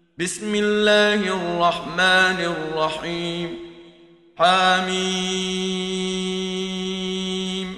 بسم الله الرحمن الرحيم. حميم.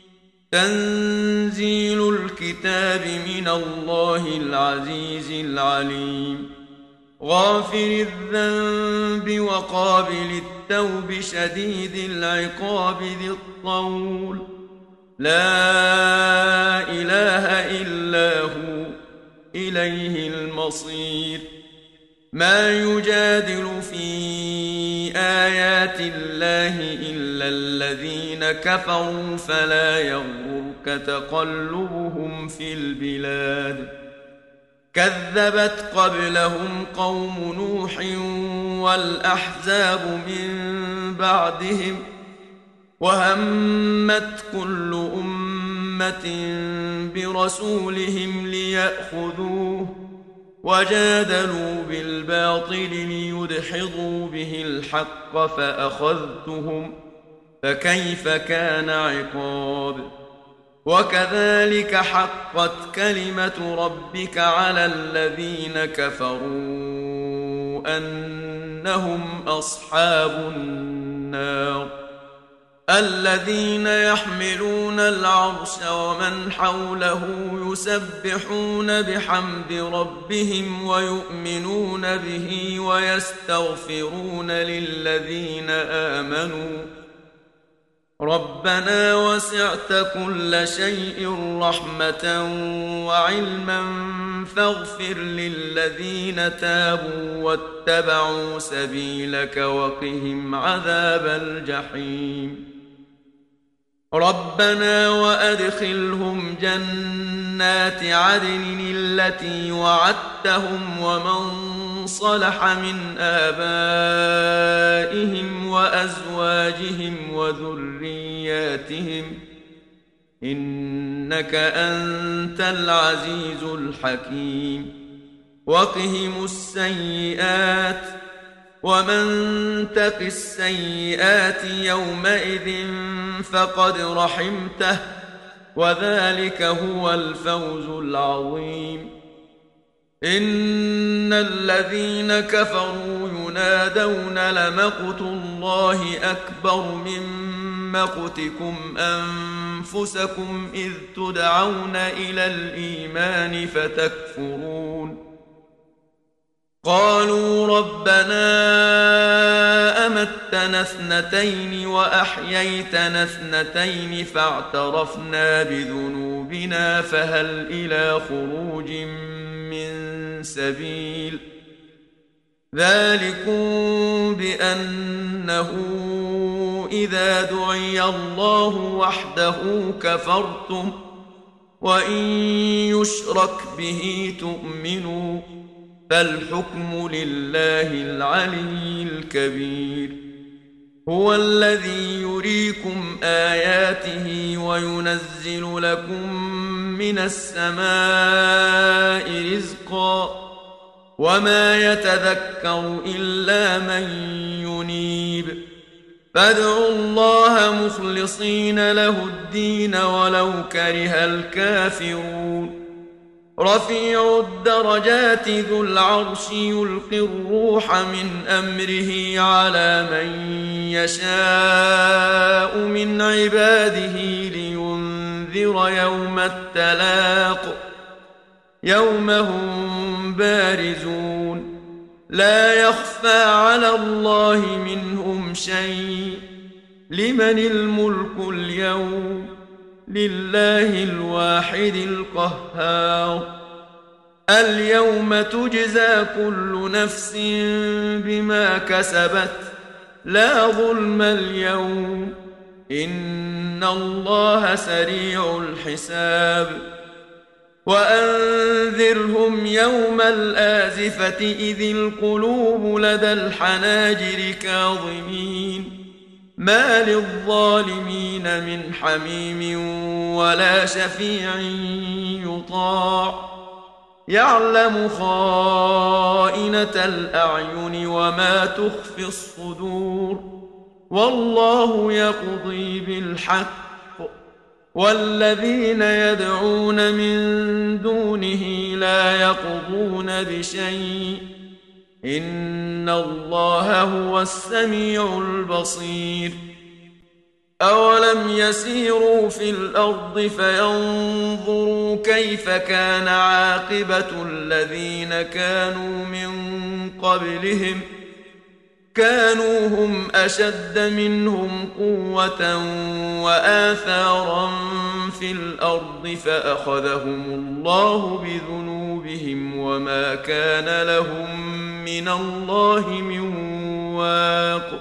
تنزيل الكتاب من الله العزيز العليم. غافر الذنب وقابل التوب شديد العقاب ذي الطول. لا إله إلا هو إليه المصير. ما يجادل في آيات الله إلا الذين كفروا فلا يغرك تقلبهم في البلاد. كذبت قبلهم قوم نوح والأحزاب من بعدهم وهمت كل أمة برسولهم ليأخذوه وجادلوا بالباطل ليدحضوا به الحق فأخذتهم فكيف كان عقاب. وكذلك حقت كلمة ربك على الذين كفروا أنهم أصحاب النار. الذين يحملون العرش ومن حوله يسبحون بحمد ربهم ويؤمنون به ويستغفرون للذين آمنوا ربنا وسعت كل شيء رحمة وعلما فاغفر للذين تابوا واتبعوا سبيلك وقهم عذاب الجحيم. ربنا وأدخلهم جنات عدن التي وعدتهم ومن صلح من آبائهم وأزواجهم وذرياتهم إنك أنت العزيز الحكيم. وقهم السيئات ومن تق السيئات يومئذ فقد رحمته وذلك هو الفوز العظيم. إن الذين كفروا ينادون لمقت الله أكبر من مقتكم أنفسكم إذ تدعون إلى الإيمان فتكفرون. قالوا ربنا أمتنا اثنتين وأحييتنا اثنتين فاعترفنا بذنوبنا فهل إلى خروج من سبيل. ذلكم بأنه إذا دعي الله وحده كفرتم وإن يشرك به تؤمنوا فالحكم لله العلي الكبير. هو الذي يريكم آياته وينزل لكم من السماء رزقا وما يتذكر إلا من ينيب. فادعوا الله مخلصين له الدين ولو كره الكافرون. رفيع الدرجات ذو العرش يلقي الروح من أمره على من يشاء من عباده لينذر يوم التلاق يوم هم بارزون لا يخفى على الله منهم شيء. لمن الملك اليوم لله الواحد القهار. اليوم تجزى كل نفس بما كسبت لا ظلم اليوم إن الله سريع الحساب. وأنذرهم يوم الآزفة إذ القلوب لدى الحناجر كاظمين ما للظالمين من حميم ولا شفيع يطاع. يعلم خائنة الأعين وما تخفي الصدور والله يقضي بالحق والذين يدعون من دونه لا يقضون بشيء إن الله هو السميع البصير أولم يسيروا في الأرض فينظروا كيف كان عاقبة الذين كانوا من قبلهم كانوا هم أشد منهم قوة وآثارا في الأرض فأخذهم الله بذنوبهم وما كان لهم من الله من واق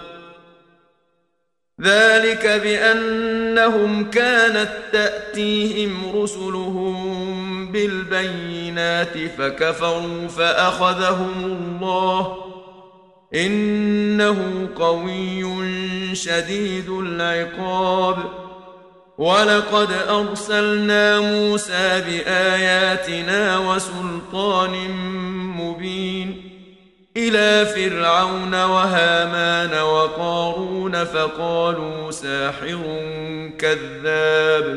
ذلك بأنهم كانت تأتيهم رسلهم بالبينات فكفروا فأخذهم الله إنه قوي شديد العقاب ولقد أرسلنا موسى بآياتنا وسلطان مبين إلى فرعون وهامان وقارون فقالوا ساحر كذاب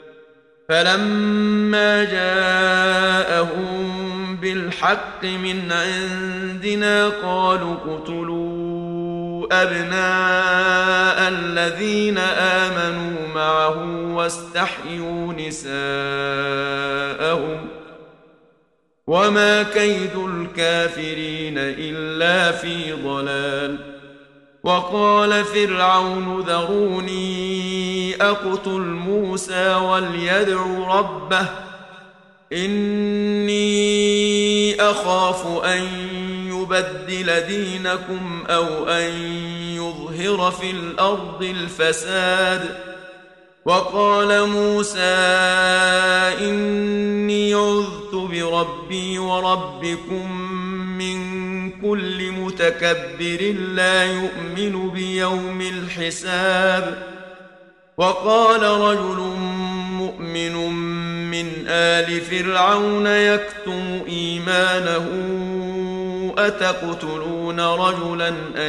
فلما جاءهم بالحق من عندنا قالوا اقتلوا أبناء الذين آمنوا معه واستحيوا نساءهم وما كيد الكافرين إلا في ضلال وقال فرعون ذروني أقتل موسى وليدع ربه إني أخاف أن يبدل دينكم أو أن يظهر في الأرض الفساد وقال موسى إني عذت بربي وربكم من كل متكبر لا يؤمن بيوم الحساب وقال رجل مؤمن من آل فرعون يكتم إيمانه أتقتلون رجلا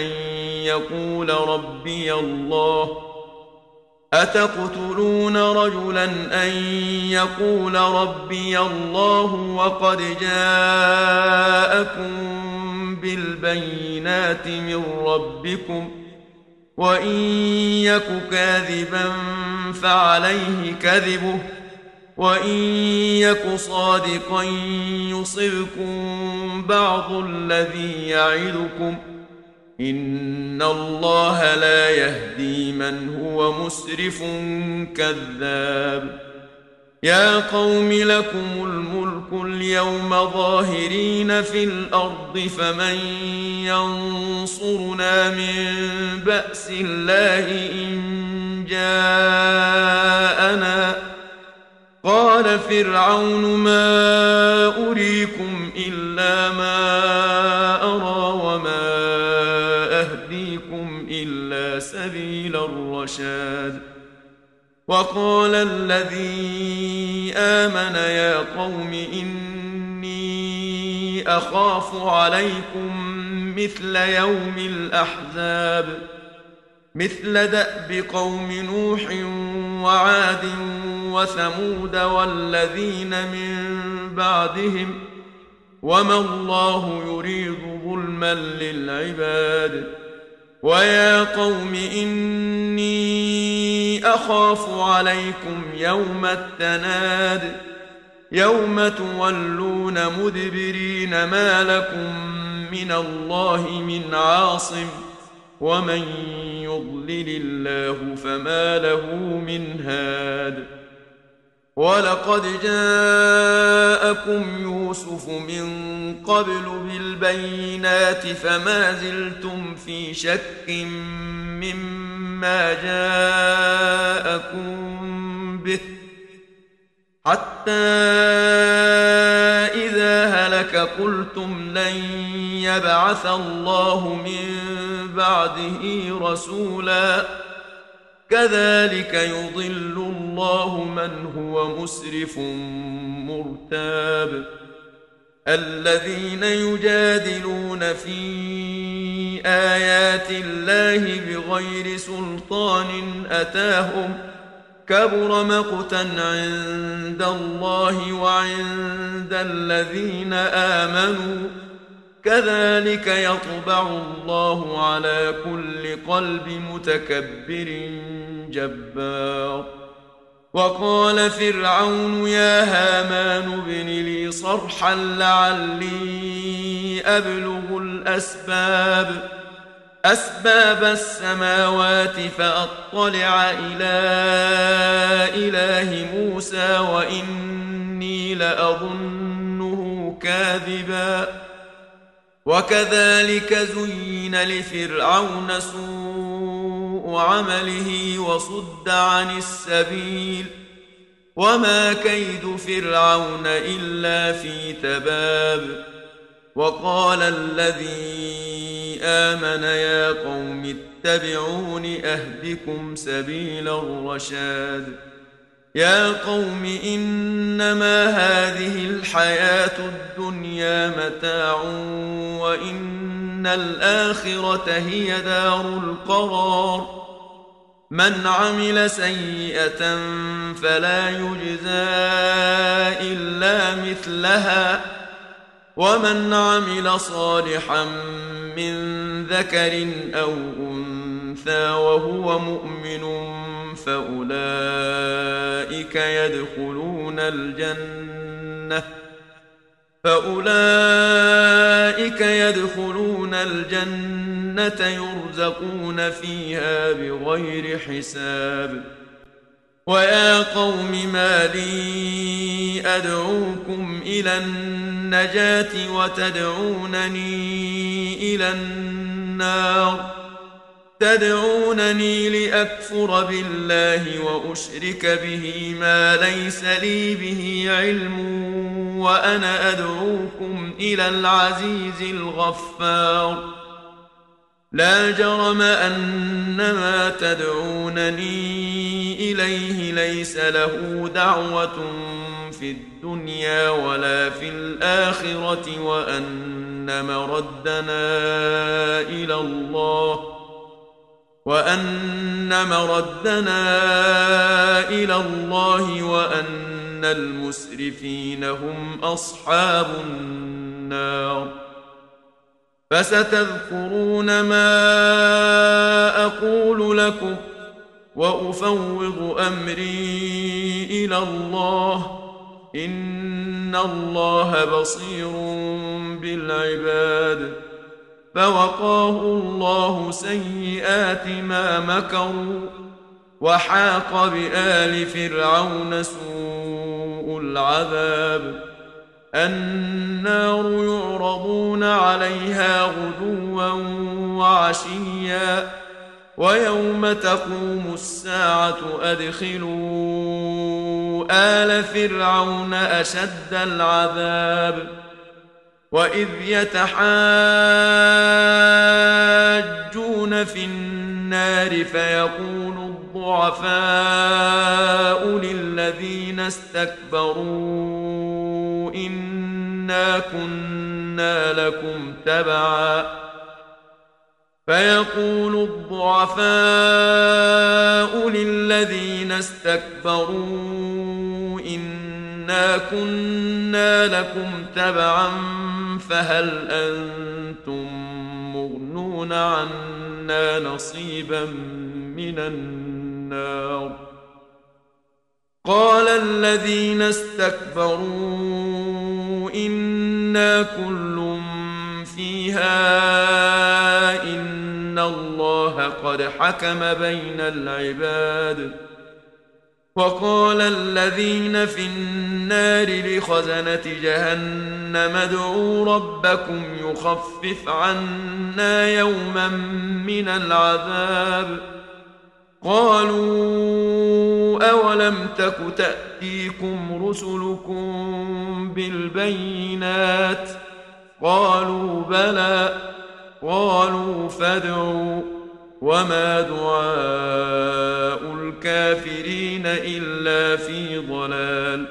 أن يقول ربي الله وقد جاءكم بالبينات من ربكم وإن يك كاذبا فعليه كذبه وإن يك صادقا يصبكم بعض الذي يعدكم إن الله لا يهدي من هو مسرف كذاب يا قوم لكم الملك اليوم ظاهرين في الأرض فمن ينصرنا من بأس الله إن جاءنا قال فرعون ما أريكم إلا ما أرى وما أهديكم إلا سبيل الرشاد وقال الذي آمن يا قوم إني أخاف عليكم مثل يوم الأحزاب مثل دأب قوم نوح وعاد وثمود والذين من بعدهم وما الله يريد ظلما للعباد ويا قوم إني أخاف عليكم يوم التناد يوم تولون مدبرين ما لكم من الله من عاصم ومن يضلل الله فما له من هاد ولقد جاءكم يوسف من قبل بالبينات فما زلتم في شك مما جاءكم به حتى إذا هلك قلتم لن يبعث الله من بعده رسولا كذلك يضل الله من هو مسرف مرتاب الذين يجادلون في آيات الله بغير سلطان أتاهم كبر مقتا عند الله وعند الذين آمنوا كذلك يطبع الله على كل قلب متكبر جبار. وقال فرعون يا هامان ابن لي صرحا لعلي أبلغ أسباب السماوات فأطلع إلى إله موسى وإني لأظنه كاذبا. وكذلك زين لفرعون سوء عمله وصد عن السبيل وما كيد فرعون إلا في تباب. وقال الذي آمن يا قوم اتبعون أهدكم سبيل الرشاد. يا قوم إنما هذه الحياة الدنيا متاع وإن الآخرة هي دار القرار. من عمل سيئة فلا يجزى إلا مثلها ومن عمل صالحا من ذكر أو أنثى وهو مؤمن فأولئك يدخلون الجنة يرزقون فيها بغير حساب. ويا قوم ما لي أدعوكم إلى النجاة وتدعونني إلى النار. تدعونني لأكفر بالله وأشرك به ما ليس لي به علم وأنا أدعوكم إلى العزيز الغفار. لا جرم أن ما تدعونني إليه ليس له دعوة في الدنيا ولا في الآخرة وأن مردنا إلى الله وأن المسرفين هم أصحاب النار. فستذكرون ما أقول لكم وأفوض أمري إلى الله إن الله بصير بالعباد. فوقاه الله سيئات ما مكروا وحاق بآل فرعون سوء العذاب. النار يعرضون عليها غدوا وعشيا ويوم تقوم الساعة أدخلوا آل فرعون أشد العذاب. وإذ يتحاجون في النار فيقول الضعفاء للذين استكبروا إنا كنا لكم تبعا فهل أنتم مغنون عنا نصيبا من النار. قال الذين استكبروا إنا كل فيها إن الله قد حكم بين العباد. وقال الذين في النار لخزنة جهنم ادعوا ربكم يخفف عنا يوما من العذاب. قالوا أولم تك تأتيكم رسلكم بالبينات قالوا بلى قالوا فادعوا وما دعاء الكافرين إلا في ضلال.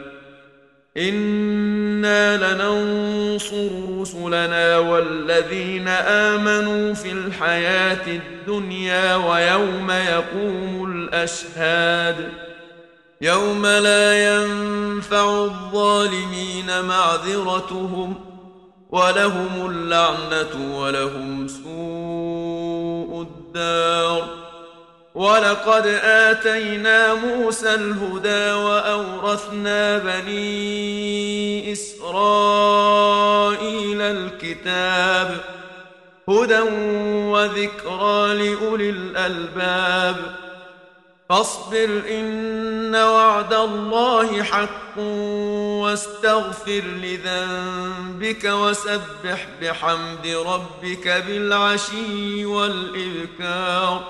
إنا لننصر رسلنا والذين آمنوا في الحياة الدنيا ويوم يقوم الأشهاد. يوم لا ينفع الظالمين معذرتهم ولهم اللعنة ولهم سوء الدار. ولقد آتينا موسى الهدى وأورثنا بني إسرائيل الكتاب هدى وذكرى لأولي الألباب. فاصبر إن وعد الله حق واستغفر لذنبك وسبح بحمد ربك بالعشي والإبكار.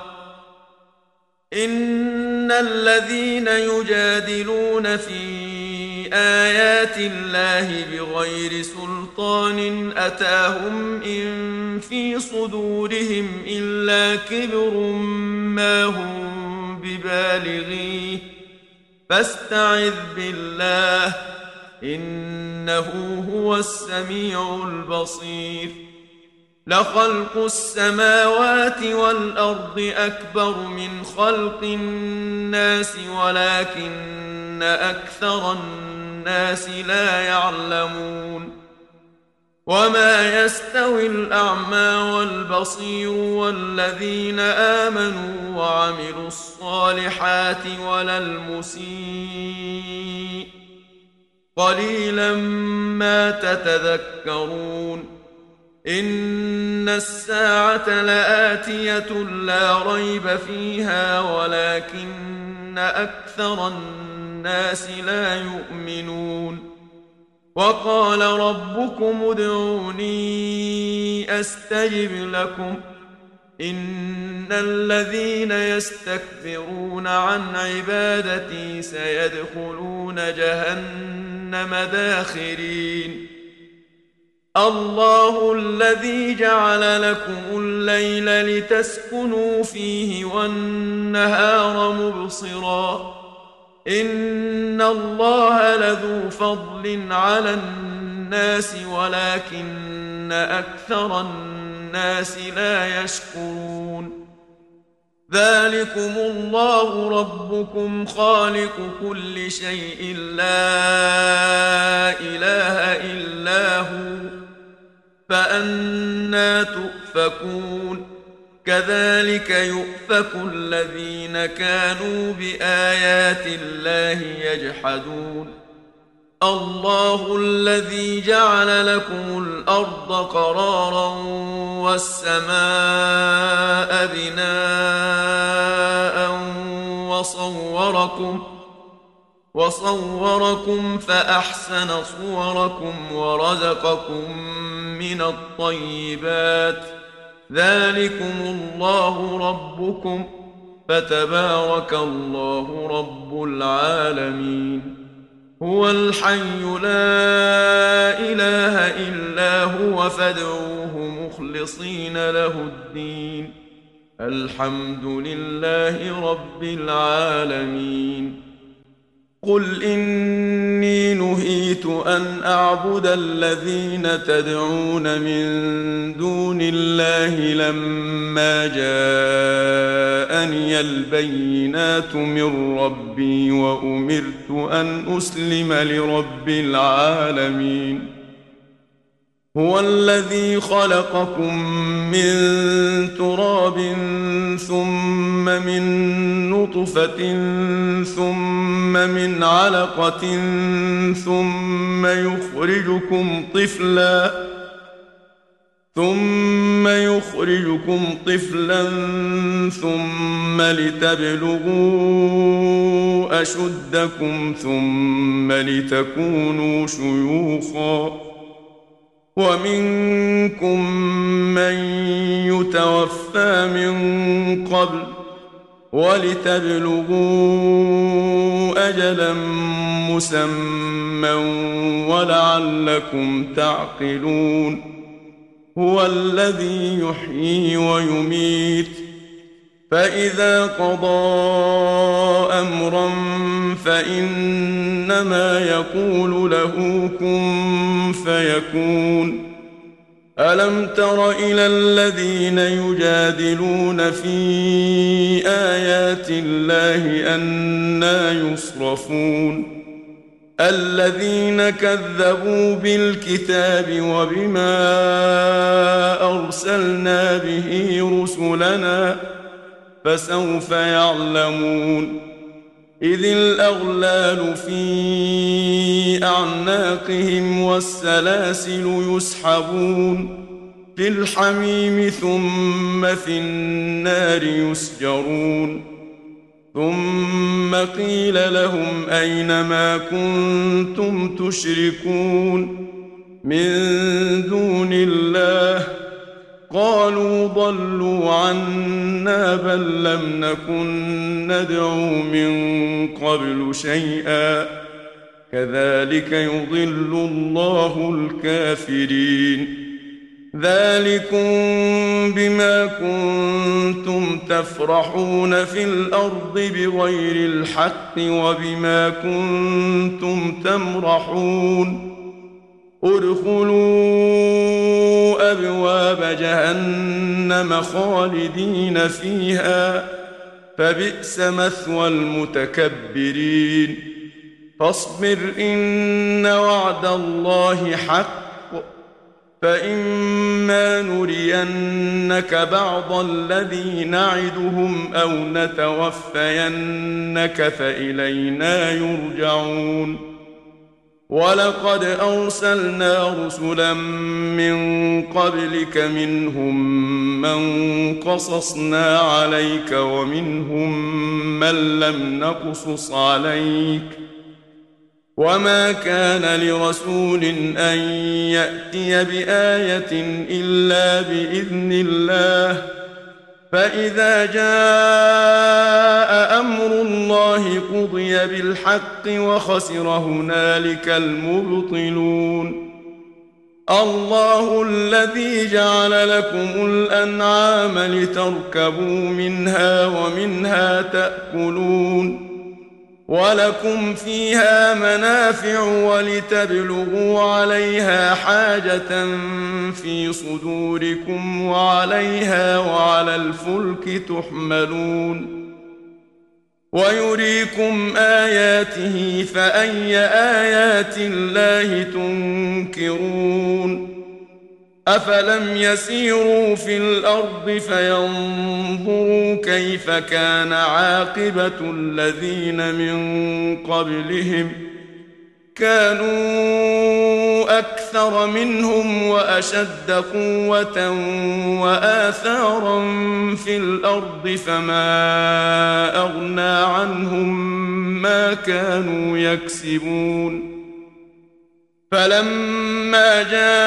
إن الذين يجادلون في آيات الله بغير سلطان أتاهم إن في صدورهم إلا كبر ما هم ببالغيه فاستعذ بالله إنه هو السميع البصير. لخلق السماوات والأرض أكبر من خلق الناس ولكن أكثر الناس لا يعلمون. وما يستوي الأعمى والبصير والذين آمنوا وعملوا الصالحات ولا المسيء قليلا ما تتذكرون. إن الساعة لآتية لا ريب فيها ولكن أكثر الناس لا يؤمنون. وقال ربكم ادعوني أستجب لكم إن الذين يستكبرون عن عبادتي سيدخلون جهنم داخرين. الله الذي جعل لكم الليل لتسكنوا فيه والنهار مبصرا إن الله لذو فضل على الناس ولكن أكثر الناس لا يشكرون. ذلكم الله ربكم خالق كل شيء لا إله إلا هو فأنى تؤفكون. كذلك يؤفك الذين كانوا بآيات الله يجحدون. الله الذي جعل لكم الأرض قرارا والسماء بناء وصوركم فأحسن صوركم ورزقكم من الطيبات. ذلكم الله ربكم فتبارك الله رب العالمين. هو الحي لا إله إلا هو فادعوه مخلصين له الدين الحمد لله رب العالمين. قل إني نهيت أن أعبد الذين تدعون من دون الله لما جاءني البينات من ربي وأمرت أن أسلم لرب العالمين. هو الذي خلقكم من تراب ثم من نطفة ثم من علقة ثم يخرجكم طفلا ثم لتبلغوا أشدكم ثم لتكونوا شيوخا ومنكم من يتوفى من قبل ولتبلغوا أجلا مسمى ولعلكم تعقلون. هو الذي يحيي ويميت فإذا قضى أمرا فإنما يقول له كن فيكون. ألم تر إلى الذين يجادلون في آيات الله أنى يصرفون الذين كذبوا بالكتاب وبما أرسلنا به رسلنا فسوف يعلمون إذ الأغلال في أعناقهم والسلاسل يسحبون في الحميم ثم في النار يسجرون ثم قيل لهم أين ما كنتم تشركون من دون الله قالوا ضلوا عنا بل لم نكن ندعو من قبل شيئا كذلك يضل الله الكافرين ذلكم بما كنتم تفرحون في الأرض بغير الحق وبما كنتم تمرحون ادخلوا أبواب جهنم خالدين فيها فبئس مثوى المتكبرين فاصبر إن وعد الله حق فإما نرينك بعض الذي نعدهم أو نتوفينك فإلينا يرجعون ولقد أرسلنا رسلا من قبلك منهم من قصصنا عليك ومنهم من لم نقصص عليك وما كان لرسول أن يأتي بآية إلا بإذن الله فإذا جاء أمر الله قضي بالحق وخسر هنالك المبطلون الله الذي جعل لكم الأنعام لتركبوا منها ومنها تأكلون ولكم فيها منافع ولتبلغوا عليها حاجة في صدوركم وعليها وعلى الفلك تحملون ويريكم آياته فأي آيات الله تنكرون أفلم يسيروا في الأرض فينظروا كيف كان عاقبة الذين من قبلهم كانوا أكثر منهم وأشد قوة وآثارا في الأرض فما أغنى عنهم ما كانوا يكسبون فلما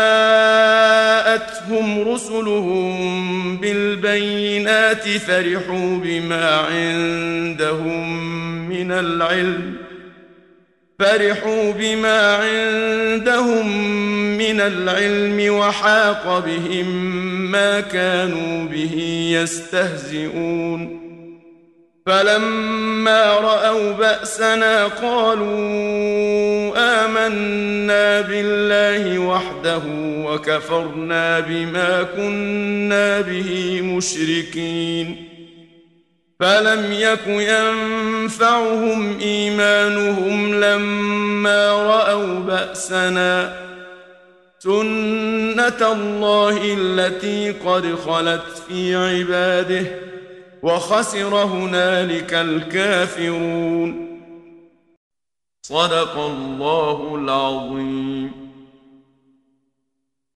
جاءتهم رسلهم بالبينات فرحوا بما عندهم من العلم وحاق بهم ما كانوا به يستهزئون فلما رأوا بأسنا قالوا آمنا بالله وحده وكفرنا بما كنا به مشركين فلم يك ينفعهم إيمانهم لما رأوا بأسنا سنة الله التي قد خلت في عباده وخسر هنالك الكافرون صدق الله العظيم.